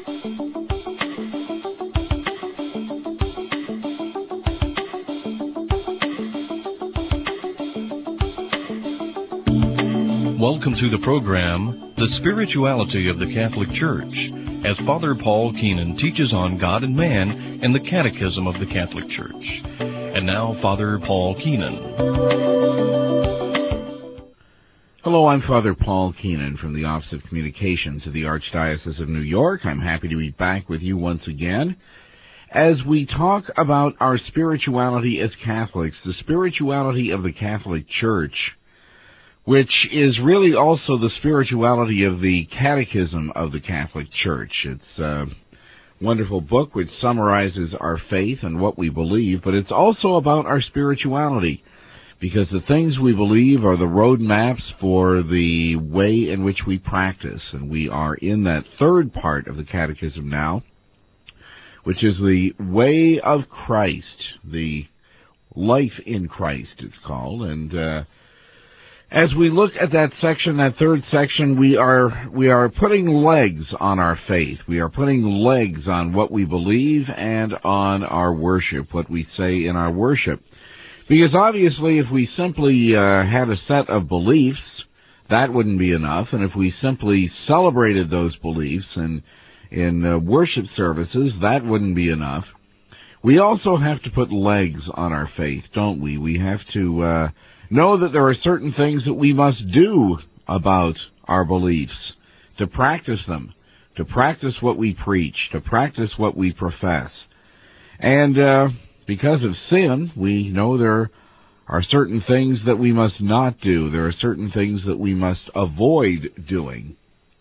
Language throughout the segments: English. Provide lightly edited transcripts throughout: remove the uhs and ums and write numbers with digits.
Welcome to the program, The Spirituality of the Catholic Church, as Father Paul Keenan teaches on God and man and the Catechism of the Catholic Church. And now, Father Paul Keenan. Hello, I'm Father Paul Keenan from the Office of Communications of the Archdiocese of New York. I'm happy to be back with you once again as we talk about our spirituality as Catholics, the spirituality of the Catholic Church, which is really also the spirituality of the Catechism of the Catholic Church. It's a wonderful book which summarizes our faith and what we believe, but it's also about our spirituality, because the things we believe are the road maps for the way in which we practice. And we are in that third part of the Catechism now, which is the way of Christ, the life in Christ, it's called. And as we look at that section, that third section, we are putting legs on our faith. We are putting legs on what we believe and on our worship, what we say in our worship. Because obviously if we simply had a set of beliefs, that wouldn't be enough. And if we simply celebrated those beliefs in worship services, that wouldn't be enough. We also have to put legs on our faith, don't we? We have to know that there are certain things that we must do about our beliefs, to practice them, to practice what we preach, to practice what we profess. And because of sin, we know there are certain things that we must not do. There are certain things that we must avoid doing.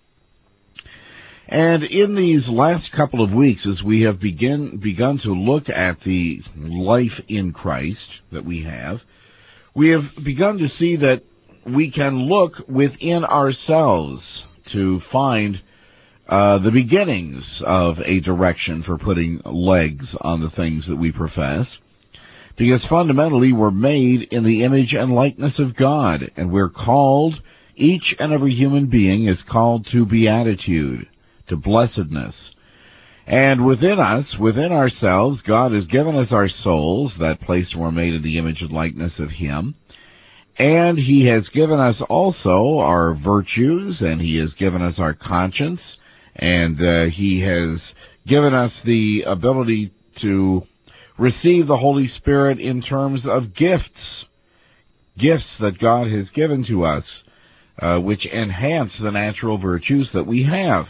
And in these last couple of weeks, as we have begun to look at the life in Christ that we have begun to see that we can look within ourselves to find the beginnings of a direction for putting legs on the things that we profess. Because fundamentally we're made in the image and likeness of God, and we're called, each and every human being is called to beatitude, to blessedness. And within us, within ourselves, God has given us our souls, that place where we're made in the image and likeness of Him. And He has given us also our virtues, and He has given us our conscience, and He has given us the ability to receive the Holy Spirit in terms of gifts that God has given to us, which enhance the natural virtues that we have.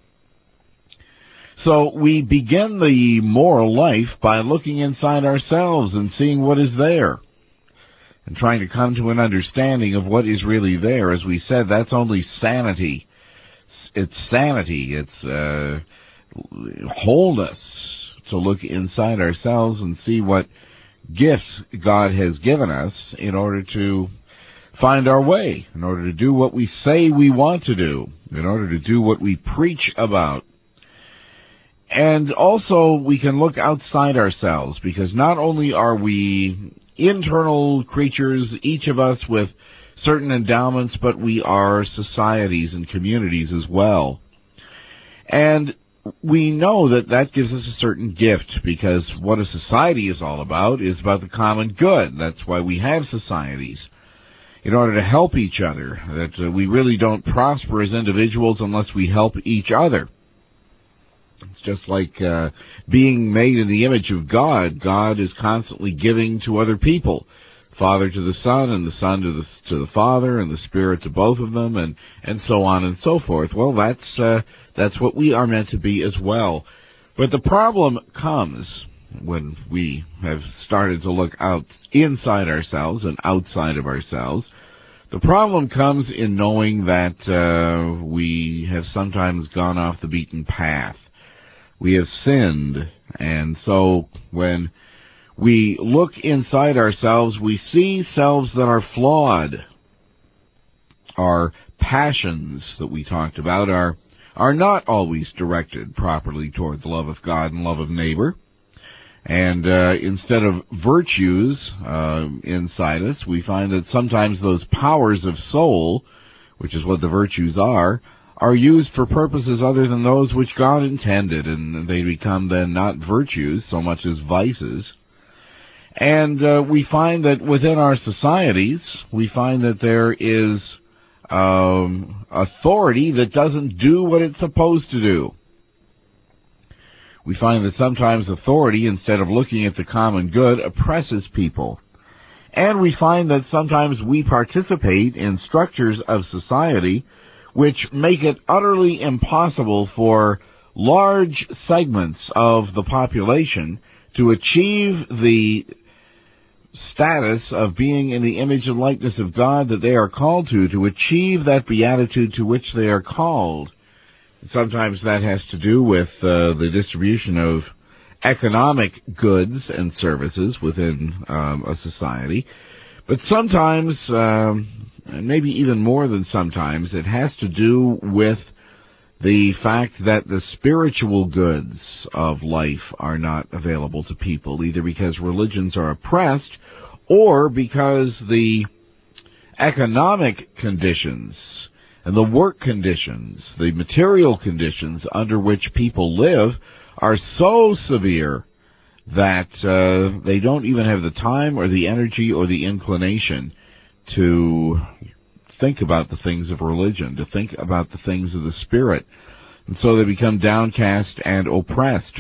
So we begin the moral life by looking inside ourselves and seeing what is there, and trying to come to an understanding of what is really there. As we said, that's only sanity. It's sanity. It's wholeness to look inside ourselves and see what gifts God has given us in order to find our way, in order to do what we say we want to do, in order to do what we preach about. And also we can look outside ourselves, because not only are we internal creatures, each of us with certain endowments, but we are societies and communities as well. And we know that that gives us a certain gift, because what a society is all about is about the common good. That's why we have societies, in order to help each other. That we really don't prosper as individuals unless we help each other. It's just like being made in the image of God. God is constantly giving to other people, Father to the Son, and the Son to the Father, and the Spirit to both of them, and so on and so forth. Well, that's what we are meant to be as well. But the problem comes when we have started to look out inside ourselves and outside of ourselves. The problem comes in knowing that we have sometimes gone off the beaten path. We have sinned, and so when we look inside ourselves, we see selves that are flawed. Our passions that we talked about are not always directed properly toward the love of God and love of neighbor. And instead of virtues inside us, we find that sometimes those powers of soul, which is what the virtues are are used for purposes other than those which God intended, and they become then not virtues so much as vices. And we find that within our societies, we find that there is authority that doesn't do what it's supposed to do. We find that sometimes authority, instead of looking at the common good, oppresses people. And we find that sometimes we participate in structures of society which make it utterly impossible for large segments of the population to achieve the status of being in the image and likeness of God that they are called to achieve that beatitude to which they are called. Sometimes that has to do with the distribution of economic goods and services within a society. But sometimes, and maybe even more than sometimes, it has to do with the fact that the spiritual goods of life are not available to people, either because religions are oppressed or because the economic conditions and the work conditions, the material conditions under which people live are so severe that they don't even have the time or the energy or the inclination to think about the things of religion, to think about the things of the Spirit. And so they become downcast and oppressed.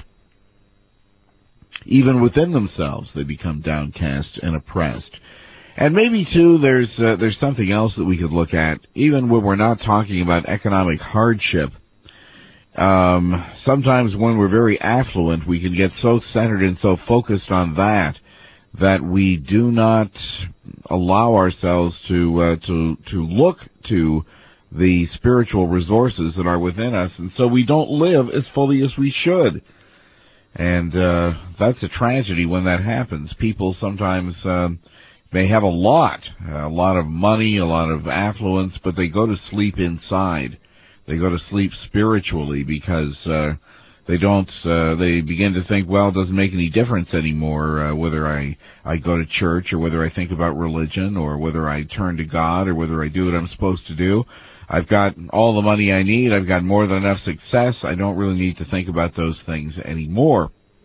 Even within themselves, they become downcast and oppressed. And maybe, too, there's something else that we could look at, even when we're not talking about economic hardship. Sometimes when we're very affluent, we can get so centered and so focused on that we do not allow ourselves to look to the spiritual resources that are within us, and so we don't live as fully as we should. And that's a tragedy when that happens. People sometimes may have a lot of money, a lot of affluence, but they go to sleep inside. They go to sleep spiritually because they begin to think, well, it doesn't make any difference anymore whether I go to church or whether I think about religion or whether I turn to God or whether I do what I'm supposed to do. I've got all the money I need. I've got more than enough success. I don't really need to think about those things anymore.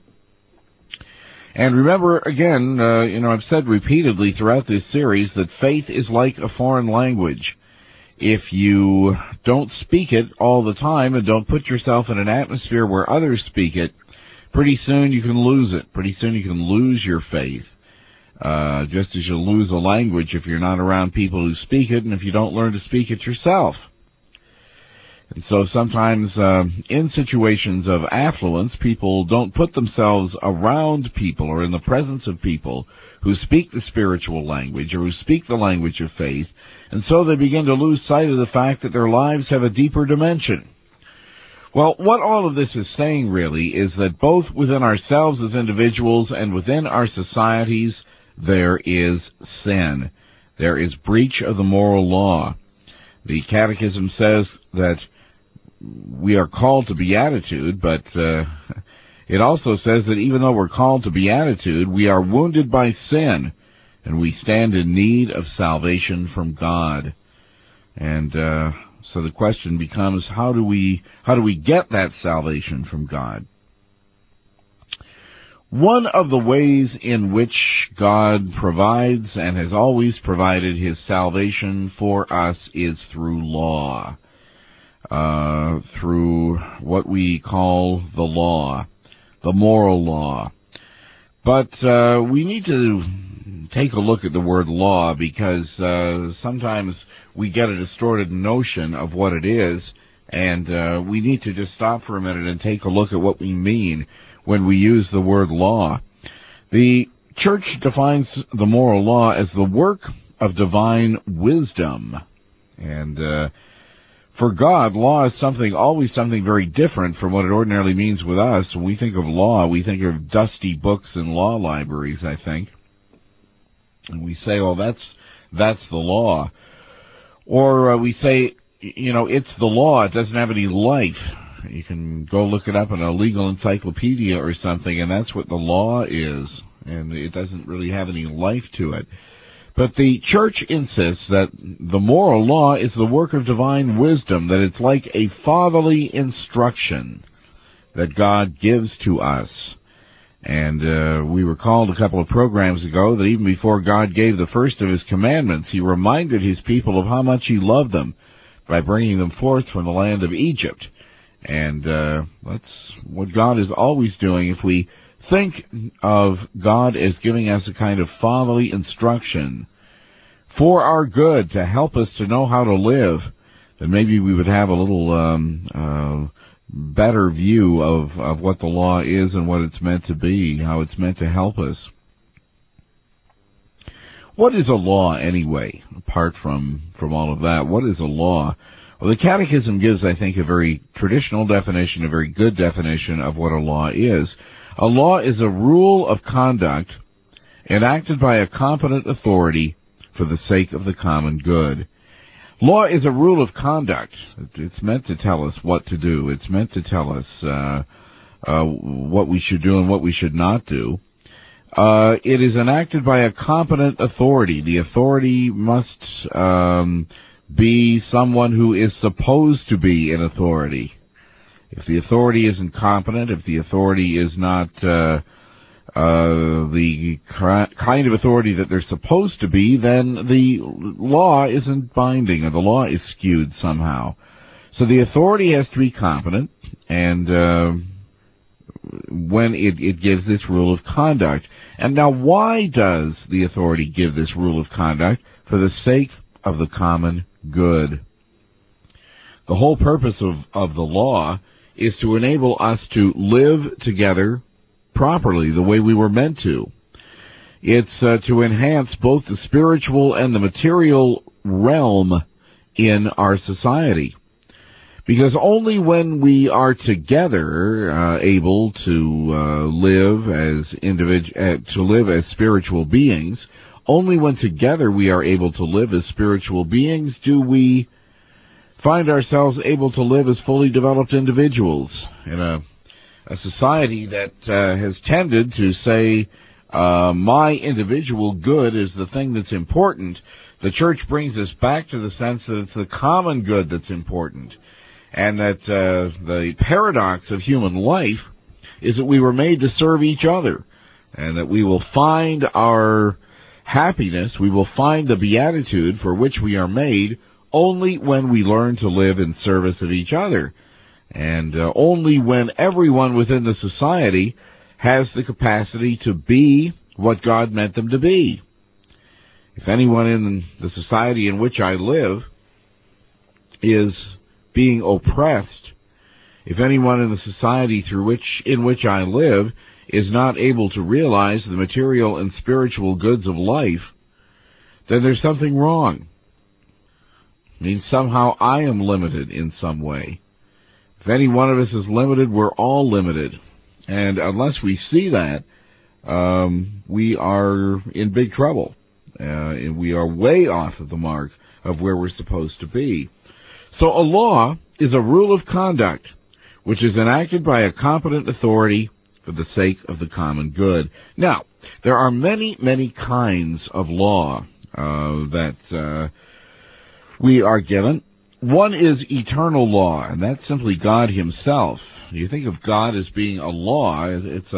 And remember, again, I've said repeatedly throughout this series that faith is like a foreign language. If you don't speak it all the time and don't put yourself in an atmosphere where others speak it, pretty soon you can lose it. Pretty soon you can lose your faith. Just as you lose a language if you're not around people who speak it and if you don't learn to speak it yourself. And so sometimes in situations of affluence, people don't put themselves around people or in the presence of people who speak the spiritual language or who speak the language of faith, and so they begin to lose sight of the fact that their lives have a deeper dimension. Well, what all of this is saying really is that both within ourselves as individuals and within our societies, there is sin. There is breach of the moral law. The Catechism says that we are called to beatitude, but it also says that even though we're called to beatitude, we are wounded by sin, and we stand in need of salvation from God. And so the question becomes, how do we get that salvation from God? One of the ways in which God provides and has always provided His salvation for us is through law, through what we call the law, the moral law. But we need to take a look at the word law because sometimes we get a distorted notion of what it is, and we need to just stop for a minute and take a look at what we mean when we use the word law. The Church defines the moral law as the work of divine wisdom. And for God, law is always something very different from what it ordinarily means with us. When we think of law, we think of dusty books and law libraries, I think. And we say, oh, that's the law. Or we say, it's the law. It doesn't have any life. You can go look it up in a legal encyclopedia or something, and that's what the law is. And it doesn't really have any life to it. But the church insists that the moral law is the work of divine wisdom, that it's like a fatherly instruction that God gives to us. And we were called a couple of programs ago that even before God gave the first of His commandments, He reminded His people of how much He loved them by bringing them forth from the land of Egypt. And that's what God is always doing. If we think of God as giving us a kind of fatherly instruction for our good, to help us to know how to live, then maybe we would have a little better view of what the law is and what it's meant to be, how it's meant to help us. What is a law anyway, apart from all of that? What is a law? Well, the Catechism gives, I think, a very traditional definition, a very good definition of what a law is. A law is a rule of conduct enacted by a competent authority for the sake of the common good. Law is a rule of conduct. It's meant to tell us what to do. It's meant to tell us what we should do and what we should not do. It is enacted by a competent authority. The authority must be someone who is supposed to be an authority. If the authority isn't competent, if the authority is not the kind of authority that they're supposed to be, then the law isn't binding, or the law is skewed somehow. So the authority has to be competent, and when it gives this rule of conduct. And now, why does the authority give this rule of conduct? For the sake of the common good. The whole purpose of the law is to enable us to live together properly, the way we were meant to. It's to enhance both the spiritual and the material realm in our society. Because only when we are together able to live as spiritual beings, only when together we are able to live as spiritual beings do we find ourselves able to live as fully developed individuals. In a society that has tended to say, my individual good is the thing that's important, the church brings us back to the sense that it's the common good that's important. And that the paradox of human life is that we were made to serve each other, and that we will find our happiness, we will find the beatitude for which we are made only when we learn to live in service of each other, and only when everyone within the society has the capacity to be what God meant them to be. If anyone in the society in which I live is being oppressed, if anyone in the society in which I live is not able to realize the material and spiritual goods of life, then there's something wrong. It means somehow I am limited in some way. If any one of us is limited, we're all limited. And unless we see that, we are in big trouble. And we are way off of the mark of where we're supposed to be. So a law is a rule of conduct which is enacted by a competent authority for the sake of the common good. Now, there are many, many kinds of law that we are given. One is eternal law, and that's simply God Himself. You think of God as being a law, it's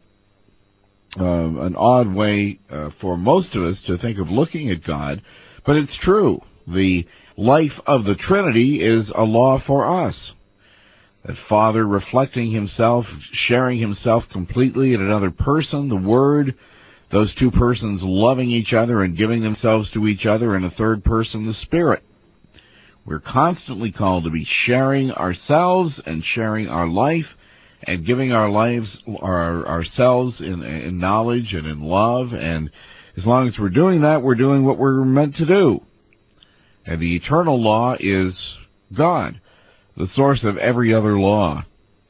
an odd way for most of us to think of looking at God, but it's true. The life of the Trinity is a law for us. That Father reflecting Himself, sharing Himself completely in another person, the Word, those two persons loving each other and giving themselves to each other, and a third person, the Spirit. We're constantly called to be sharing ourselves and sharing our life and giving our lives, ourselves in knowledge and in love. And as long as we're doing that, we're doing what we're meant to do. And the eternal law is God, the source of every other law.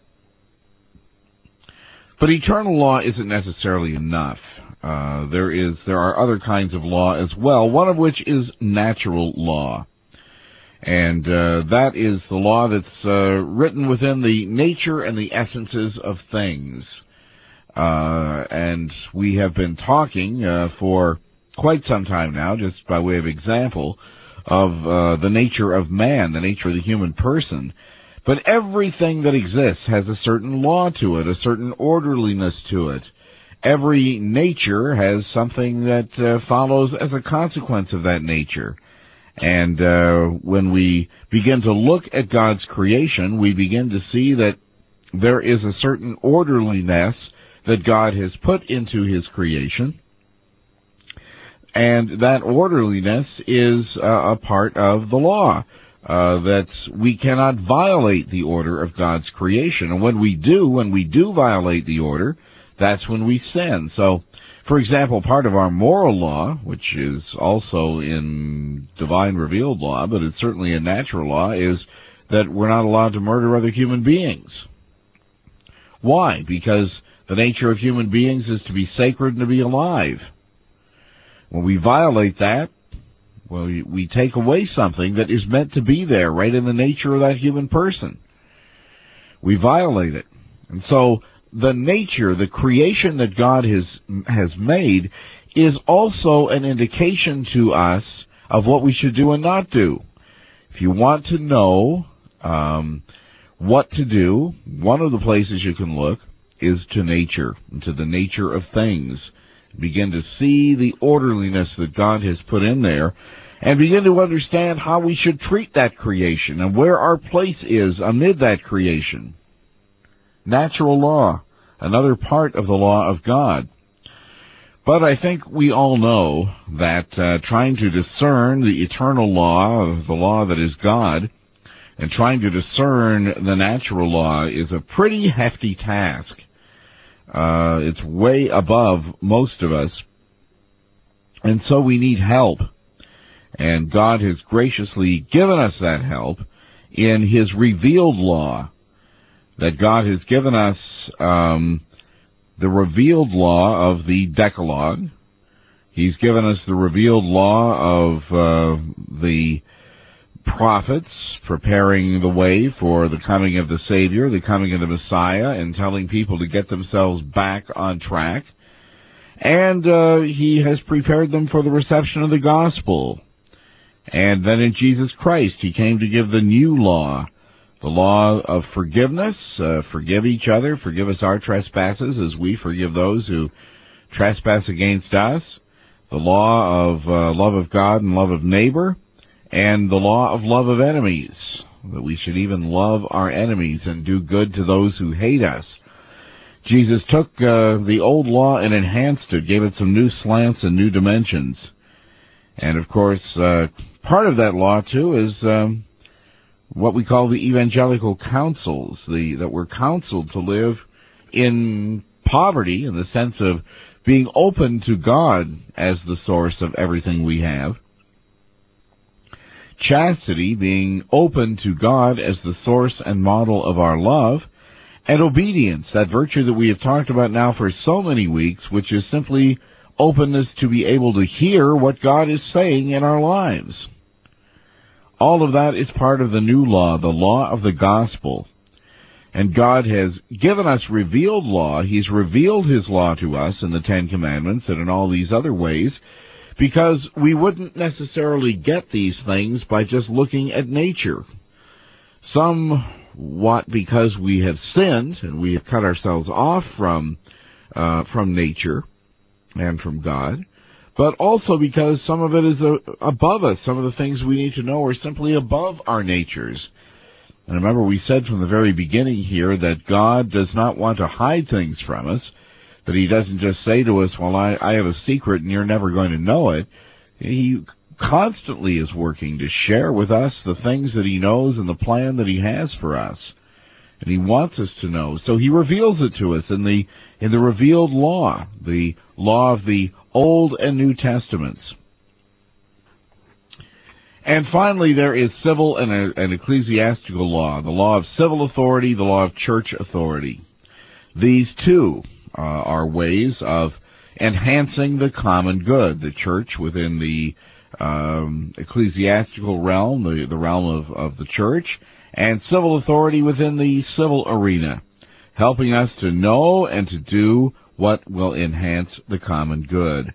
But eternal law isn't necessarily enough. There are other kinds of law as well, one of which is natural law. And that is the law that's written within the nature and the essences of things. And we have been talking for quite some time now, just by way of example, of the nature of man, the nature of the human person. But everything that exists has a certain law to it, a certain orderliness to it. Every nature has something that follows as a consequence of that nature. And when we begin to look at God's creation, we begin to see that there is a certain orderliness that God has put into His creation. And that orderliness is a part of the law, that we cannot violate the order of God's creation. And when we do violate the order, that's when we sin. So, for example, part of our moral law, which is also in divine revealed law, but it's certainly a natural law, is that we're not allowed to murder other human beings. Why? Because the nature of human beings is to be sacred and to be alive. When we violate that, well, we take away something that is meant to be there, right in the nature of that human person. We violate it. And so the nature, the creation that God has made is also an indication to us of what we should do and not do. If you want to know what to do, one of the places you can look is to nature, to the nature of things. Begin to see the orderliness that God has put in there, and begin to understand how we should treat that creation and where our place is amid that creation. Natural law, another part of the law of God. But I think we all know that trying to discern the eternal law, the law that is God, and trying to discern the natural law is a pretty hefty task. It's way above most of us, and so we need help. And God has graciously given us that help in His revealed law, that God has given us the revealed law of the Decalogue. He's given us the revealed law of the prophets, preparing the way for the coming of the Savior, the coming of the Messiah, and telling people to get themselves back on track. And He has prepared them for the reception of the gospel. And then in Jesus Christ, He came to give the new law, the law of forgiveness. Forgive each other, forgive us our trespasses as we forgive those who trespass against us. The law of love of God and love of neighbor. And the law of love of enemies, that we should even love our enemies and do good to those who hate us. Jesus took the old law and enhanced it, gave it some new slants and new dimensions. And of course, part of that law, too, is what we call the evangelical counsels, that we're counseled to live in poverty, in the sense of being open to God as the source of everything we have. Chastity, being open to God as the source and model of our love. And obedience, that virtue that we have talked about now for so many weeks, which is simply openness to be able to hear what God is saying in our lives. All of that is part of the new law, the law of the gospel. And God has given us revealed law. He's revealed His law to us in the Ten Commandments and in all these other ways, because we wouldn't necessarily get these things by just looking at nature. Somewhat because we have sinned and we have cut ourselves off from nature and from God, but also because some of it is above us. Some of the things we need to know are simply above our natures. And remember, we said from the very beginning here that God does not want to hide things from us, that He doesn't just say to us, well, I have a secret and you're never going to know it. He constantly is working to share with us the things that He knows and the plan that He has for us. And He wants us to know. So He reveals it to us in the revealed law, the law of the Old and New Testaments. And finally, there is civil and ecclesiastical law, the law of civil authority, the law of church authority. These two are ways of enhancing the common good, the church within the ecclesiastical realm, the realm of the church, and civil authority within the civil arena, helping us to know and to do what will enhance the common good.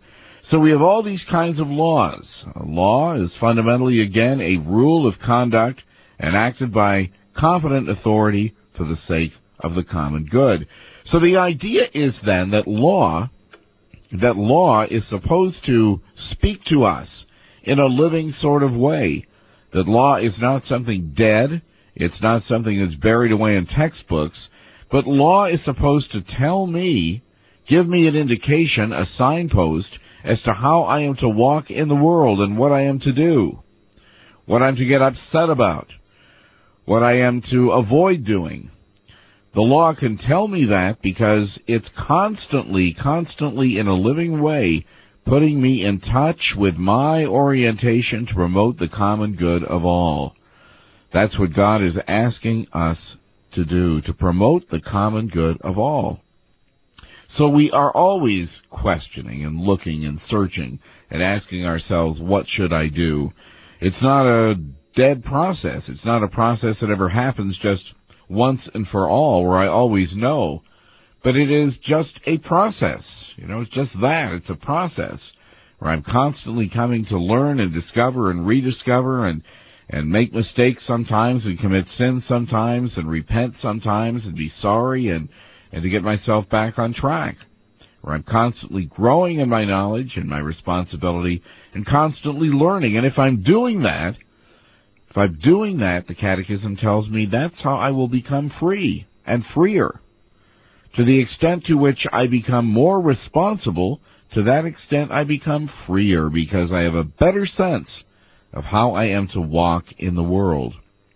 So we have all these kinds of laws. A law is fundamentally, again, a rule of conduct enacted by competent authority for the sake of the common good. So the idea is then that law is supposed to speak to us in a living sort of way. That law is not something dead. It's not something that's buried away in textbooks. But law is supposed to tell me, give me an indication, a signpost, as to how I am to walk in the world and what I am to do, what I'm to get upset about, what I am to avoid doing. The law can tell me that because it's constantly in a living way putting me in touch with my orientation to promote the common good of all. That's what God is asking us to do, to promote the common good of all. So we are always questioning and looking and searching and asking ourselves, what should I do? It's not a dead process. It's not a process that ever happens just once and for all, where I always know. But it is just a process. It's just that. It's a process where I'm constantly coming to learn and discover and rediscover and make mistakes sometimes and commit sins sometimes and repent sometimes and be sorry and to get myself back on track. Where I'm constantly growing in my knowledge and my responsibility and constantly learning. And if I'm doing that, the Catechism tells me that's how I will become free and freer. To the extent to which I become more responsible, to that extent I become freer because I have a better sense of how I am to walk in the world.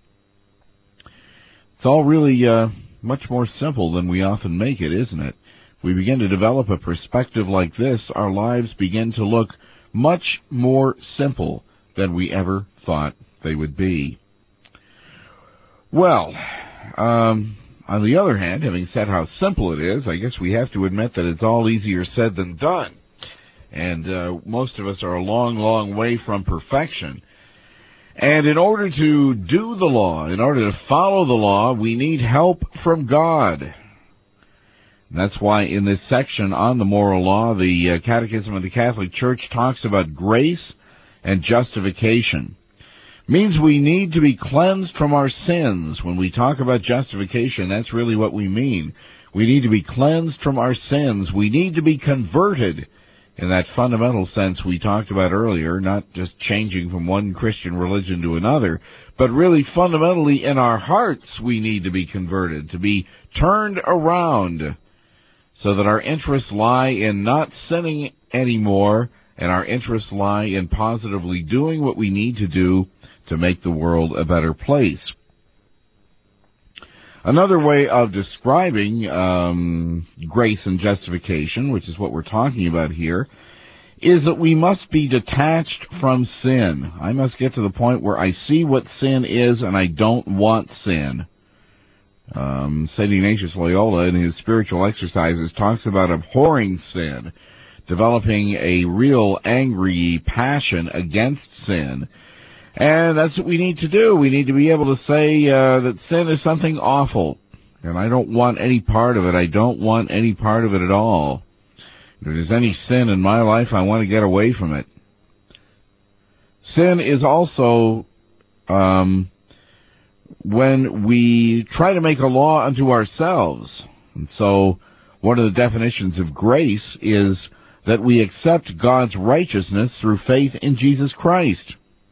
It's all really much more simple than we often make it, isn't it? If we begin to develop a perspective like this, our lives begin to look much more simple than we ever thought they would be. Well, on the other hand, having said how simple it is, I guess we have to admit that it's all easier said than done. And most of us are a long, long way from perfection. And in order to do the law, in order to follow the law, we need help from God. And that's why in this section on the moral law, the Catechism of the Catholic Church talks about grace and justification. Means we need to be cleansed from our sins. When we talk about justification, that's really what we mean. We need to be cleansed from our sins. We need to be converted in that fundamental sense we talked about earlier, not just changing from one Christian religion to another, but really fundamentally in our hearts we need to be converted, to be turned around so that our interests lie in not sinning anymore and our interests lie in positively doing what we need to do to make the world a better place. Another way of describing grace and justification, which is what we're talking about here, is that we must be detached from sin. I must get to the point where I see what sin is and I don't want sin. St. Ignatius Loyola, in his spiritual exercises, talks about abhorring sin, developing a real angry passion against sin. And that's what we need to do. We need to be able to say that sin is something awful, and I don't want any part of it. I don't want any part of it at all. If there's any sin in my life, I want to get away from it. Sin is also when we try to make a law unto ourselves. And so one of the definitions of grace is that we accept God's righteousness through faith in Jesus Christ.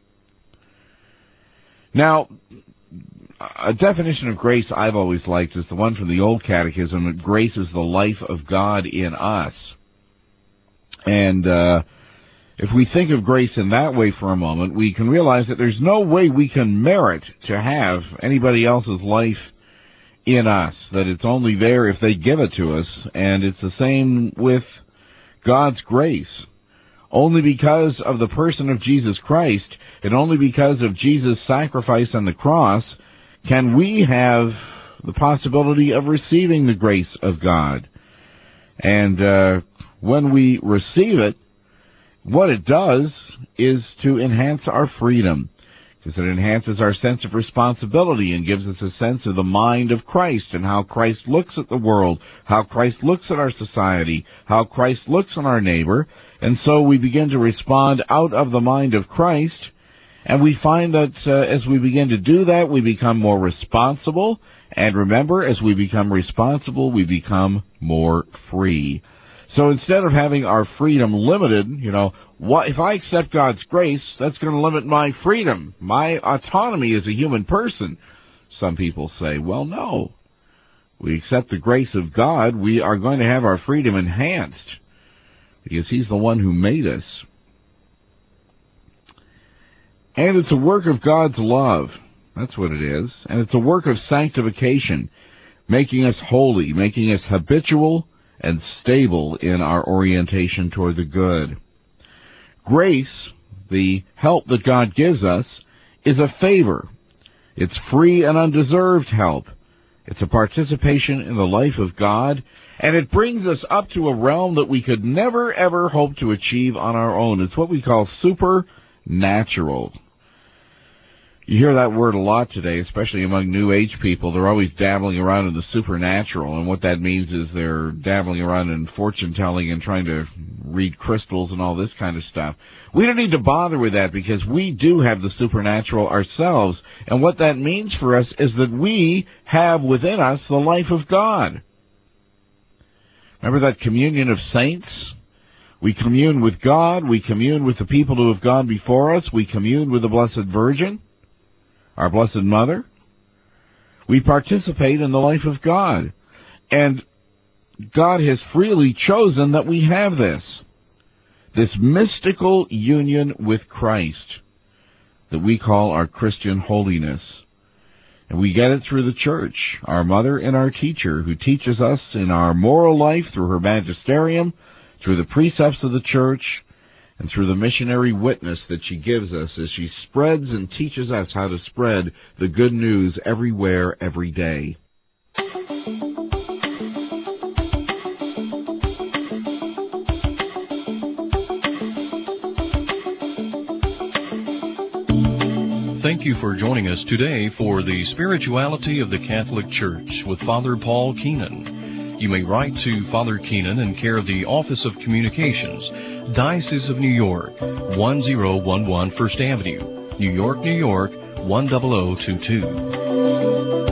Now, a definition of grace I've always liked is the one from the Old Catechism, that grace is the life of God in us. And if we think of grace in that way for a moment, we can realize that there's no way we can merit to have anybody else's life in us, that it's only there if they give it to us, and it's the same with God's grace. Only because of the person of Jesus Christ, and only because of Jesus' sacrifice on the cross, can we have the possibility of receiving the grace of God. And when we receive it, what it does is to enhance our freedom. because it enhances our sense of responsibility and gives us a sense of the mind of Christ and how Christ looks at the world, how Christ looks at our society, how Christ looks on our neighbor. And so we begin to respond out of the mind of Christ, and we find that as we begin to do that, we become more responsible. And remember, as we become responsible, we become more free. So instead of having our freedom limited, if I accept God's grace, that's going to limit my freedom, my autonomy as a human person. Some people say, well, no. We accept the grace of God, we are going to have our freedom enhanced because He's the one who made us. And it's a work of God's love. That's what it is. And it's a work of sanctification, making us holy, making us habitual and stable in our orientation toward the good. Grace, the help that God gives us, is a favor. It's free and undeserved help. It's a participation in the life of God, and it brings us up to a realm that we could never, ever hope to achieve on our own. It's what we call supernatural. You hear that word a lot today, especially among New Age people. They're always dabbling around in the supernatural, and what that means is they're dabbling around in fortune-telling and trying to read crystals and all this kind of stuff. We don't need to bother with that because we do have the supernatural ourselves, and what that means for us is that we have within us the life of God. Remember that communion of saints? We commune with God, we commune with the people who have gone before us, we commune with the Blessed Virgin, our Blessed Mother. We participate in the life of God. And God has freely chosen that we have this mystical union with Christ that we call our Christian holiness. And we get it through the church, our mother and our teacher, who teaches us in our moral life through her magisterium, through the precepts of the church, and through the missionary witness that she gives us as she spreads and teaches us how to spread the good news everywhere, every day. Thank you for joining us today for the Spirituality of the Catholic Church with Father Paul Keenan. You may write to Father Keenan in care of the Office of Communications, Diocese of New York, 1011 First Avenue, New York, New York, 10022.